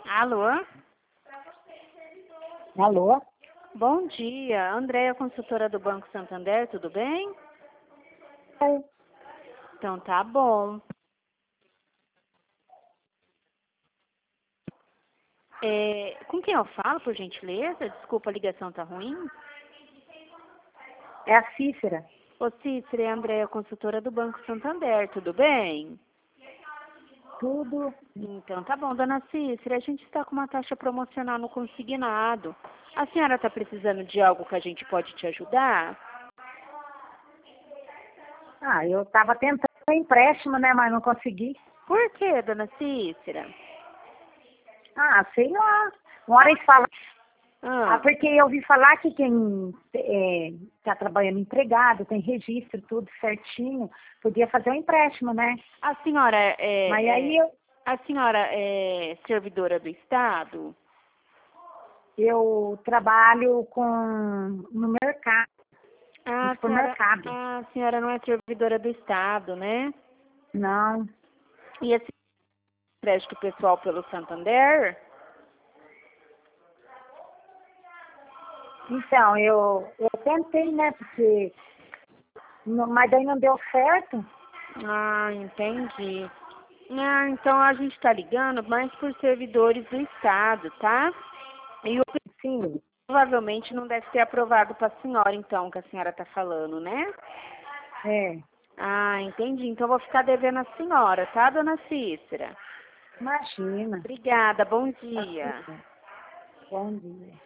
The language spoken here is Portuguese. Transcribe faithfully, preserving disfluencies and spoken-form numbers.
Alô? Alô? Bom dia. Andréia, consultora do Banco Santander, tudo bem? Oi. Então tá bom. É, com quem eu falo, por gentileza? Desculpa, a ligação tá ruim. É a Cícera. Ô Cícera, é a Andréia, consultora do Banco Santander, tudo bem? Tudo. Então tá bom, dona Cícera, a gente está com uma taxa promocional no consignado. A senhora está precisando de algo que a gente pode te ajudar? Ah, eu tava tentando um empréstimo, né, mas não consegui. Por quê, dona Cícera? Ah, sei lá. Uma hora eles falam. Ah, Ah, porque eu ouvi falar que quem está trabalhando empregado, tem registro, tudo certinho, podia fazer um empréstimo, né? a senhora é, Mas aí é- eu, a senhora é servidora do Estado? eu trabalho com no mercado, no Ah, a senhora, supermercado. a senhora não é servidora do Estado, né? Não. E esse crédito pessoal pelo Santander? Então, eu, eu tentei, né, porque. não- Mas daí não deu certo. Ah, entendi. Ah, então a gente está ligando mais por servidores do Estado, tá? E o Sim. provavelmente não deve ter aprovado para a senhora, então, que a senhora está falando, né? É. Ah, entendi. Então eu vou ficar devendo a senhora, tá, dona Cícera? Imagina. Obrigada, bom Tá tudo dia. bem. Bom dia.